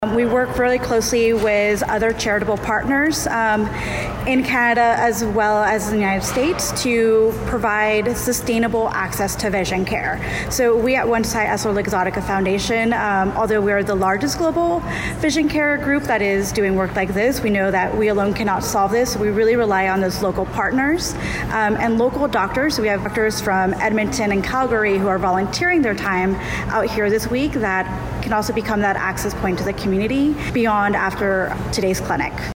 We work really closely with other charitable partners in Canada as well as in the United States to provide sustainable access to vision care. So we at One Society EssilorLuxottica Foundation, although we are the largest global vision care group that is doing work like this, we know that we alone cannot solve this. We really rely on those local partners and local doctors. So we have doctors from Edmonton and Calgary who are volunteering their time out here this week that can also become that access point to the community beyond after today's clinic.